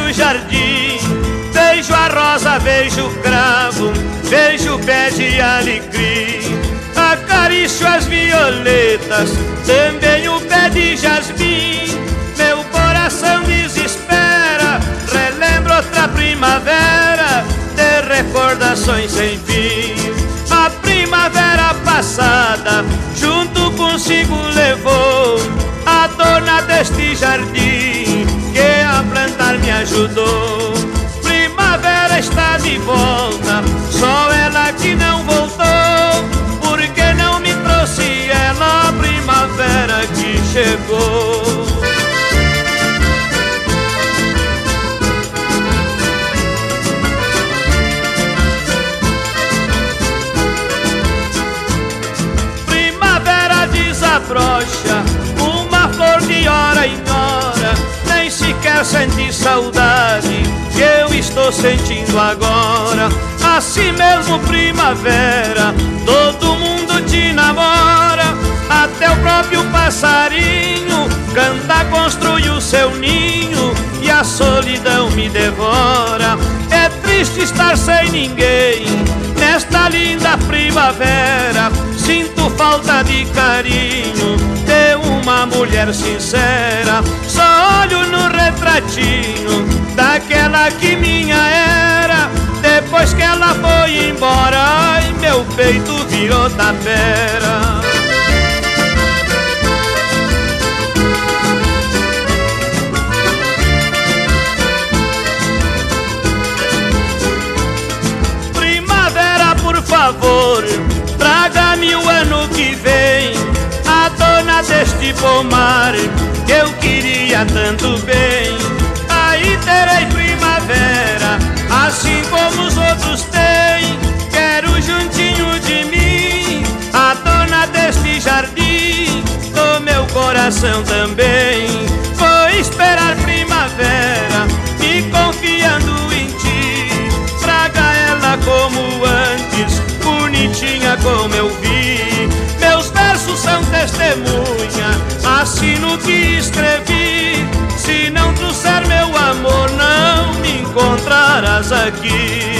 o jardim, vejo a rosa, vejo o cravo, vejo o pé de alecrim, acaricio as violetas, também o pé de jasmim. Meu coração desespera, relembro outra primavera, de recordações sem fim. A primavera passada, junto consigo levou a dona deste jardim, que a plantar me ajudou. Primavera está de volta, só ela que não voltou, porque não me trouxe ela a primavera que chegou. Primavera desabrocha, uma flor de hora em hora, nem sequer senti saudade que eu estou sentindo agora. Assim mesmo primavera, todo mundo te namora, até o próprio passarinho canta, construi o seu ninho e a solidão me devora. É triste estar sem ninguém nesta linda primavera, sinto falta de carinho de uma mulher sincera. Só olho no retratinho daquela que minha era, depois que ela foi embora, ai, meu peito virou tapera. Primavera, por favor, traga-me o ano que vem a dona deste pomar que eu queria tanto bem. Aí terei primavera, assim como os outros têm. Quero juntinho de mim a dona deste jardim, do meu coração também. Vou esperar primavera, me confiando em ti. Traga ela como antes, bonitinha como eu vi. Meus versos são testemunha, assino o que escrevi. Se não trouxer meu amor, não me encontrarás aqui.